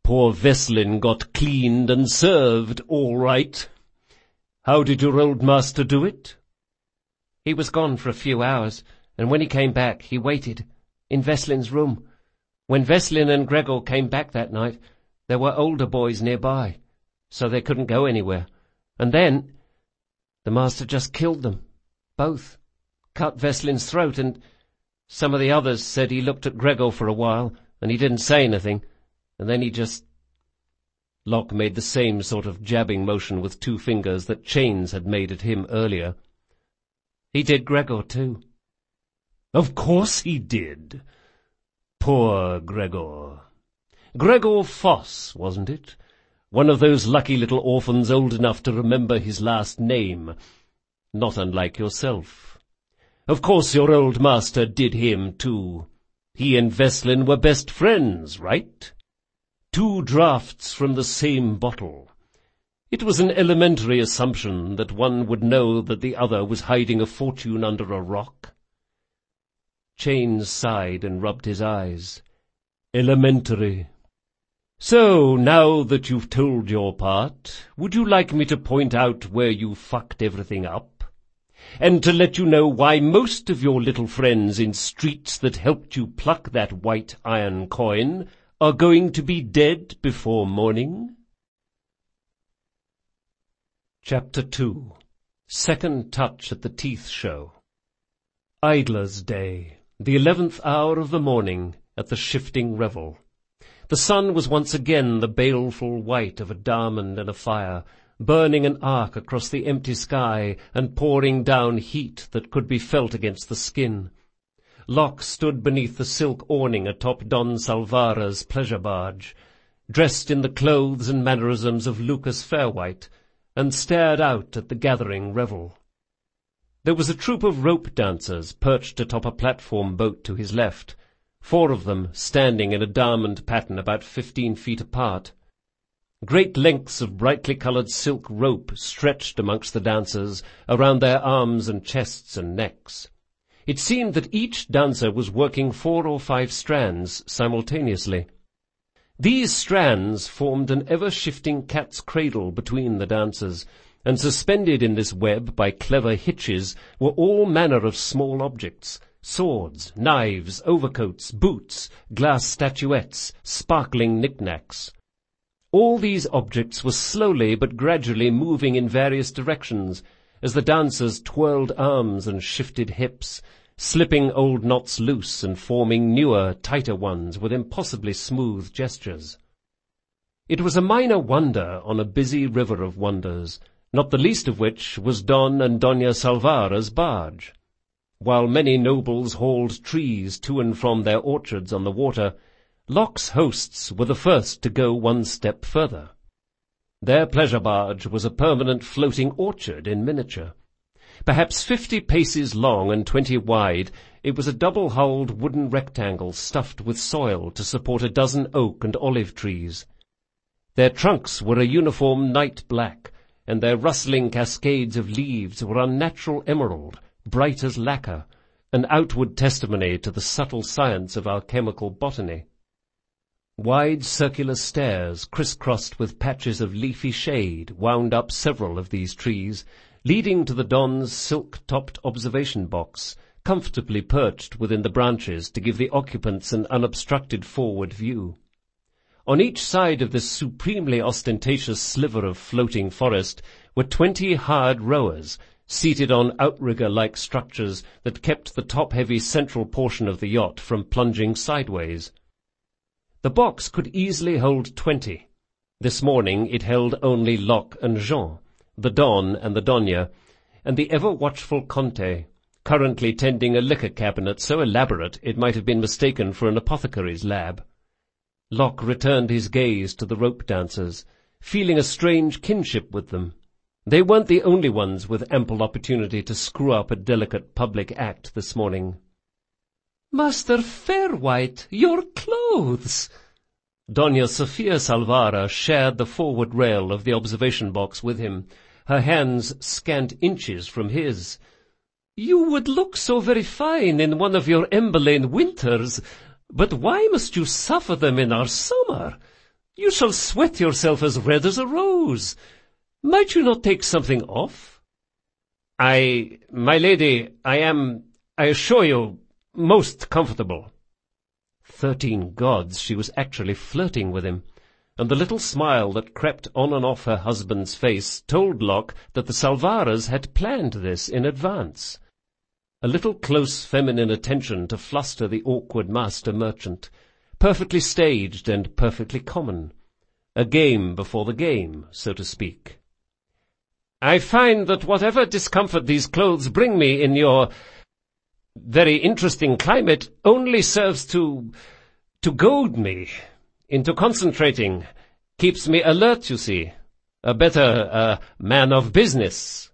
Poor Veslin got cleaned and served, all right. How did your old master do it? He was gone for a few hours, and when he came back, he waited, in Veslin's room. When Veslin and Gregor came back that night, there were older boys nearby, so they couldn't go anywhere. And then the master just killed them, both, cut Veslin's throat, and some of the others said he looked at Gregor for a while, and he didn't say anything, and then he just... Locke made the same sort of jabbing motion with 2 fingers that Chains had made at him earlier. He did Gregor, too. Of course he did. Poor Gregor. Gregor Foss, wasn't it? One of those lucky little orphans old enough to remember his last name. Not unlike yourself. Of course your old master did him, too. He and Veslin were best friends, right? 2 draughts from the same bottle. It was an elementary assumption that one would know that the other was hiding a fortune under a rock. Chains sighed and rubbed his eyes. Elementary. So, now that you've told your part, would you like me to point out where you fucked everything up? And to let you know why most of your little friends in streets that helped you pluck that white iron coin are going to be dead before morning? Chapter 2. Second touch at the Teeth Show. Idler's Day, the 11th hour of the morning, at the shifting revel. The sun was once again the baleful white of a diamond in a fire, burning an arc across the empty sky and pouring down heat that could be felt against the skin. Locke stood beneath the silk awning atop Don Salvara's pleasure barge, dressed in the clothes and mannerisms of Lucas Fairwhite, and stared out at the gathering revel. There was a troop of rope dancers perched atop a platform boat to his left, 4 of them standing in a diamond pattern about 15 feet apart. Great lengths of brightly coloured silk rope stretched amongst the dancers around their arms and chests and necks. It seemed that each dancer was working 4 or 5 strands simultaneously. These strands formed an ever-shifting cat's cradle between the dancers, and suspended in this web by clever hitches were all manner of small objects, swords, knives, overcoats, boots, glass statuettes, sparkling knickknacks. All these objects were slowly but gradually moving in various directions as the dancers twirled arms and shifted hips, slipping old knots loose and forming newer, tighter ones with impossibly smooth gestures. It was a minor wonder on a busy river of wonders, not the least of which was Don and Doña Salvara's barge. While many nobles hauled trees to and from their orchards on the water, Locke's hosts were the first to go 1 step further. Their pleasure barge was a permanent floating orchard in miniature. Perhaps 50 paces long and 20 wide, it was a double-hulled wooden rectangle stuffed with soil to support a dozen oak and olive trees. Their trunks were a uniform night black, and their rustling cascades of leaves were unnatural emerald, bright as lacquer, an outward testimony to the subtle science of alchemical botany. Wide circular stairs, crisscrossed with patches of leafy shade, wound up several of these trees, leading to the Don's silk-topped observation box, comfortably perched within the branches to give the occupants an unobstructed forward view. On each side of this supremely ostentatious sliver of floating forest were 20 hard rowers, seated on outrigger-like structures that kept the top-heavy central portion of the yacht from plunging sideways. The box could easily hold 20. This morning it held only Locke and Jean, the Don and the Doña, and the ever-watchful Conte, currently tending a liquor cabinet so elaborate it might have been mistaken for an apothecary's lab. Locke returned his gaze to the rope dancers, feeling a strange kinship with them. They weren't the only ones with ample opportunity to screw up a delicate public act this morning. "Master Fairwhite, your clothes!" Doña Sofia Salvara shared the forward rail of the observation box with him, her hands scant inches from his. "You would look so very fine in one of your Emberlane winters, but why must you suffer them in our summer? You shall sweat yourself as red as a rose. Might you not take something off? My lady, I am, I assure you, most comfortable. 13 gods, she was actually flirting with him, and the little smile that crept on and off her husband's face told Locke that the Salvaras had planned this in advance. A little close feminine attention to fluster the awkward master merchant, perfectly staged and perfectly common. A game before the game, so to speak. I find that whatever discomfort these clothes bring me in your very interesting climate only serves to goad me into concentrating, keeps me alert, you see. A better man of business.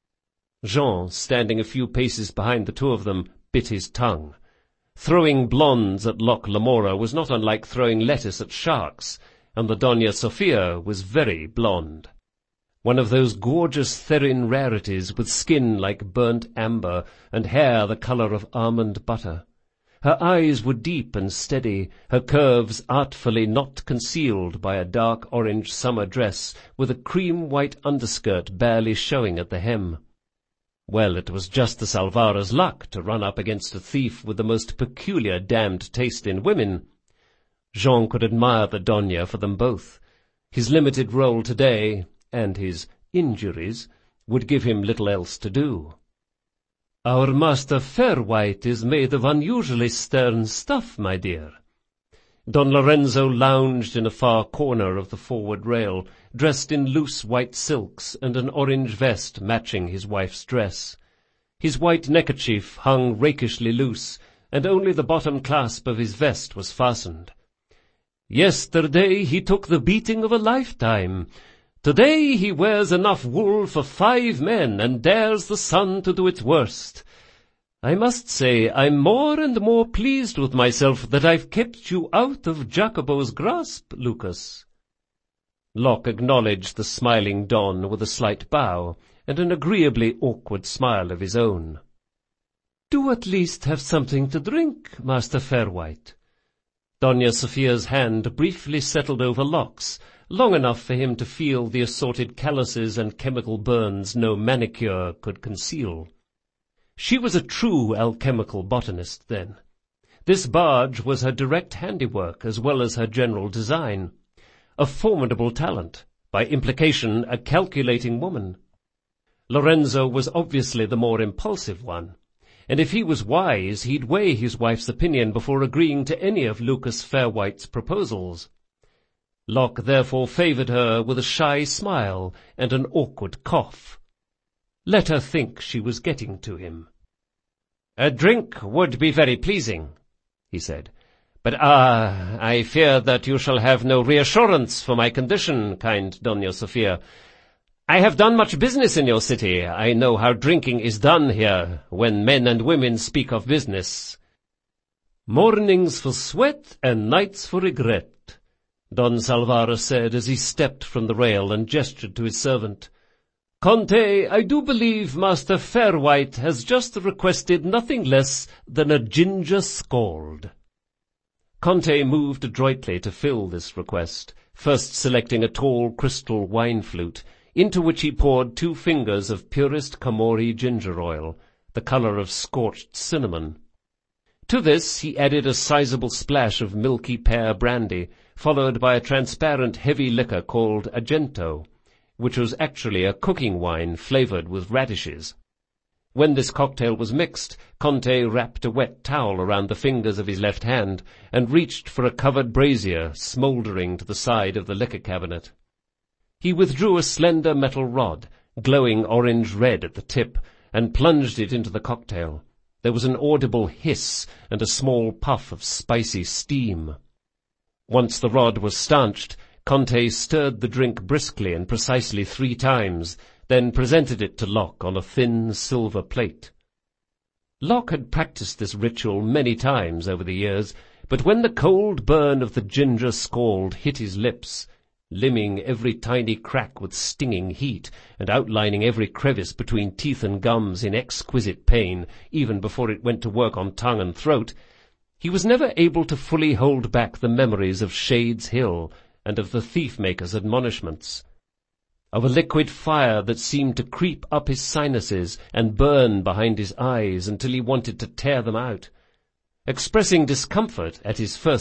Jean, standing a few paces behind the two of them, bit his tongue. Throwing blondes at Locke Lamora was not unlike throwing lettuce at sharks, and the Doña Sofia was very blonde. One of those gorgeous Therin rarities with skin like burnt amber and hair the color of almond butter. Her eyes were deep and steady, her curves artfully not concealed by a dark orange summer dress with a cream-white underskirt barely showing at the hem. Well, it was just the Salvara's luck to run up against a thief with the most peculiar damned taste in women. Jean could admire the Doña for them both. His limited role today, and his injuries, would give him little else to do. Our Master Fairwhite is made of unusually stern stuff, my dear. Don Lorenzo lounged in a far corner of the forward rail, dressed in loose white silks and an orange vest matching his wife's dress. His white neckerchief hung rakishly loose, and only the bottom clasp of his vest was fastened. Yesterday he took the beating of a lifetime. Today he wears enough wool for 5 men and dares the sun to do its worst. I must say I'm more and more pleased with myself that I've kept you out of Jacobo's grasp, Lucas. Locke acknowledged the smiling Don with a slight bow and an agreeably awkward smile of his own. Do at least have something to drink, Master Fairwhite. Doña Sofia's hand briefly settled over Locke's, long enough for him to feel the assorted calluses and chemical burns no manicure could conceal. She was a true alchemical botanist, then. This barge was her direct handiwork as well as her general design. A formidable talent, by implication a calculating woman. Lorenzo was obviously the more impulsive one, and if he was wise he'd weigh his wife's opinion before agreeing to any of Lucas Fairwhite's proposals. Locke therefore favoured her with a shy smile and an awkward cough. Let her think she was getting to him. A drink would be very pleasing, he said, but I fear that you shall have no reassurance for my condition, kind Doña Sofia. I have done much business in your city. I know how drinking is done here, when men and women speak of business. Mornings for sweat and nights for regret, Don Salvara said as he stepped from the rail and gestured to his servant. Conte, I do believe Master Fairwhite has just requested nothing less than a ginger scald. Conte moved adroitly to fill this request, first selecting a tall crystal wine flute, into which he poured 2 fingers of purest Camorri ginger oil, the color of scorched cinnamon. To this he added a sizable splash of milky pear brandy, followed by a transparent heavy liquor called Argento, which was actually a cooking wine flavored with radishes. When this cocktail was mixed, Conte wrapped a wet towel around the fingers of his left hand and reached for a covered brazier smouldering to the side of the liquor cabinet. He withdrew a slender metal rod, glowing orange-red at the tip, and plunged it into the cocktail. There was an audible hiss and a small puff of spicy steam. Once the rod was stanched, Conte stirred the drink briskly and precisely 3 times, then presented it to Locke on a thin silver plate. Locke had practiced this ritual many times over the years, but when the cold burn of the ginger scald hit his lips, limning every tiny crack with stinging heat, and outlining every crevice between teeth and gums in exquisite pain, even before it went to work on tongue and throat, he was never able to fully hold back the memories of Shades Hill, and of the thief-maker's admonishments, of a liquid fire that seemed to creep up his sinuses and burn behind his eyes until he wanted to tear them out, expressing discomfort at his first